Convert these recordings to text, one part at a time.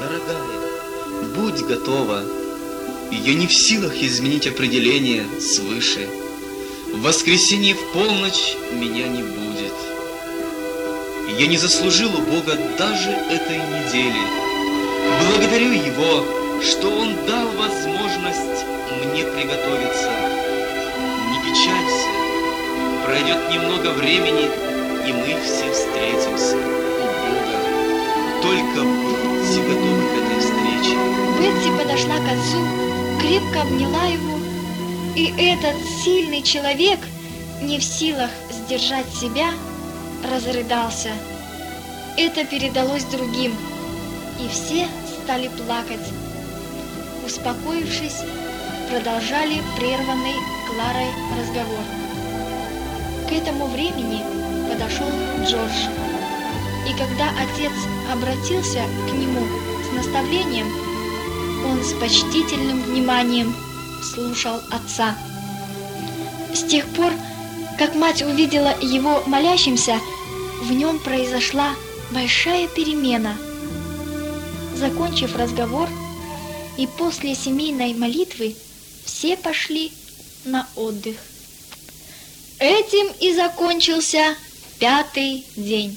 Дорогая, будь готова. Я не в силах изменить определение свыше. В воскресенье в полночь меня не будет. Я не заслужил у Бога даже этой недели. Благодарю Его, что Он дал возможность мне приготовиться. Не печалься, пройдет немного времени, и мы все встретимся у Бога. Только будьте готовы к этой встрече. Бетси подошла к отцу, крепко обняла его, и этот сильный человек, не в силах сдержать себя, разрыдался. Это передалось другим, и все стали плакать. Успокоившись, продолжали прерванный Кларой разговор. К этому времени подошел Джордж, и когда отец обратился к нему с наставлением, он с почтительным вниманием слушал отца. С тех пор, как мать увидела его молящимся, в нем произошла большая перемена. Закончив разговор и после семейной молитвы, все пошли на отдых. Этим и закончился 5-й день.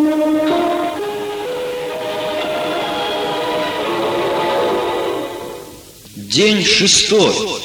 День 6.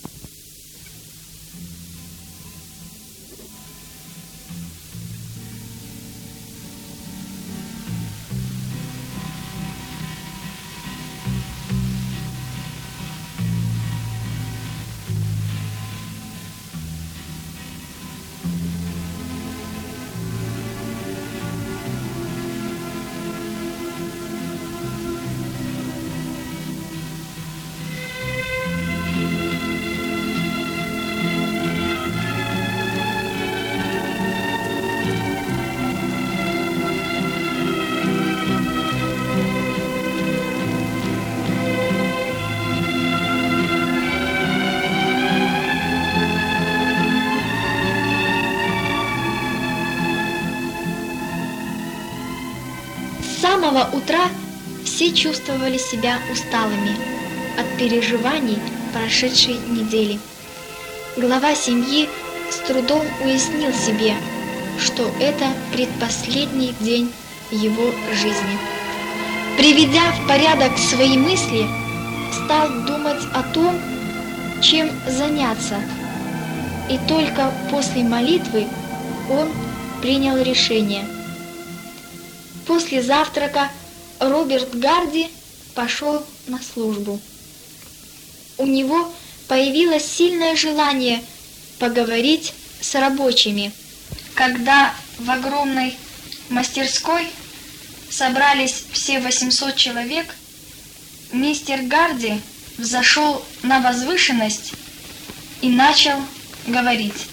С самого утра все чувствовали себя усталыми от переживаний прошедшей недели. Глава семьи с трудом уяснил себе, что это предпоследний день его жизни. Приведя в порядок свои мысли, стал думать о том, чем заняться, и только после молитвы он принял решение. После завтрака Роберт Гарди пошел на службу. У него появилось сильное желание поговорить с рабочими. Когда в огромной мастерской собрались все 800 человек, мистер Гарди взошел на возвышенность и начал говорить.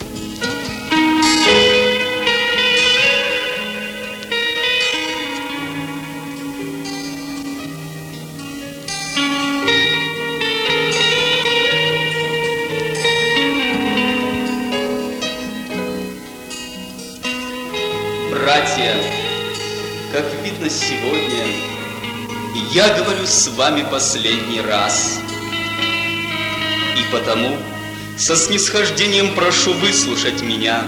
Братья, как видно сегодня, я говорю с вами последний раз. И потому со снисхождением прошу выслушать меня.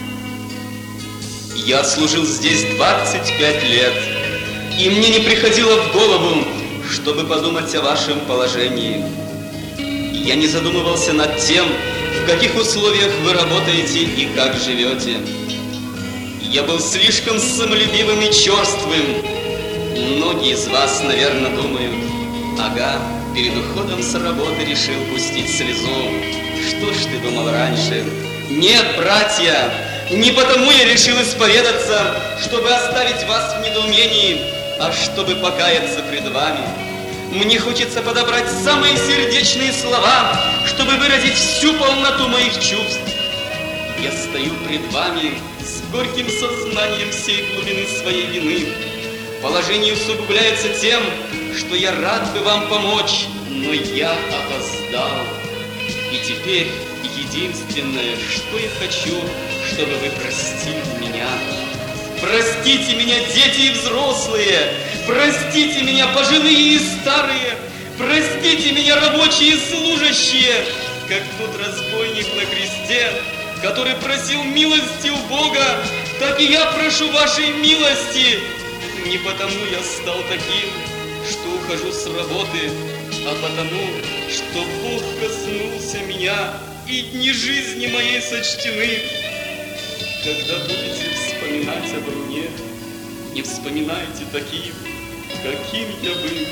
Я служил здесь 25 лет, и мне не приходило в голову, чтобы подумать о вашем положении. Я не задумывался над тем, в каких условиях вы работаете и как живете. Я был слишком самолюбивым и черствым. Многие из вас, наверное, думают: ага, перед уходом с работы решил пустить слезу. Что ж ты думал раньше? Нет, братья, не потому я решил исповедаться, чтобы оставить вас в недоумении, а чтобы покаяться пред вами. Мне хочется подобрать самые сердечные слова, чтобы выразить всю полноту моих чувств. Я стою пред вами с горьким сознанием всей глубины своей вины. Положение усугубляется тем, что я рад бы вам помочь, но я опоздал. И теперь единственное, что я хочу, чтобы вы простили меня. Простите меня, дети и взрослые, Простите меня, пожилые и старые, простите меня, рабочие и служащие, как тот разбойник на кресте, который просил милости у Бога, так и я прошу вашей милости. Не потому я стал таким, что ухожу с работы, а потому, что Бог коснулся меня, и дни жизни моей сочтены. Когда будете вспоминать обо мне, не вспоминайте таким, каким я был,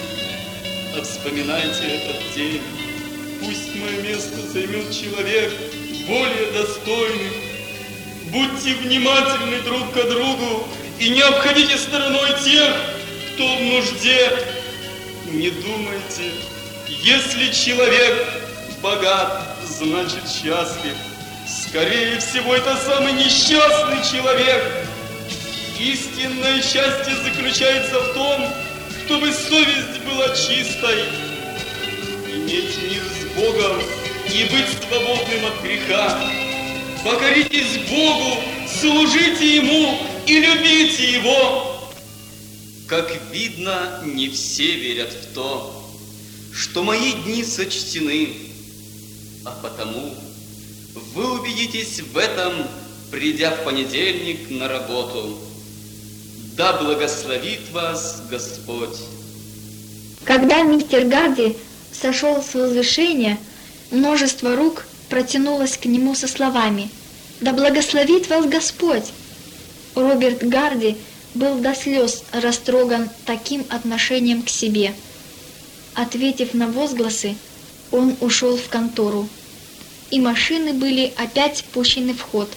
а вспоминайте этот день. Пусть мое место займет человек более достойный. Будьте внимательны друг к другу и не обходите стороной тех, кто в нужде. Не думайте, если человек богат, значит счастлив. Скорее всего, это самый несчастный человек. Истинное счастье заключается в том, чтобы совесть была чистой, иметь мир с Богом и быть свободным от греха. Покоритесь Богу, служите Ему и любите Его. Как видно, не все верят в то, что мои дни сочтены, а потому вы убедитесь в этом, придя в понедельник на работу. Да благословит вас Господь. Когда мистер Гарди сошел с возвышения, множество рук протянулось к нему со словами: «Да благословит вас Господь!» Роберт Гарди был до слез растроган таким отношением к себе. Ответив на возгласы, он ушел в контору, и машины были опять пущены в ход.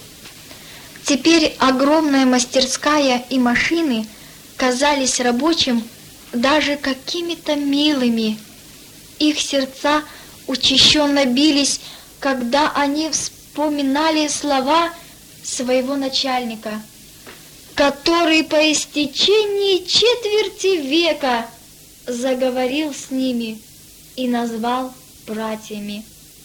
Теперь огромная мастерская и машины казались рабочим даже какими-то милыми. Их сердца учащенно бились, когда они вспоминали слова своего начальника, который по истечении четверти века заговорил с ними и назвал братьями.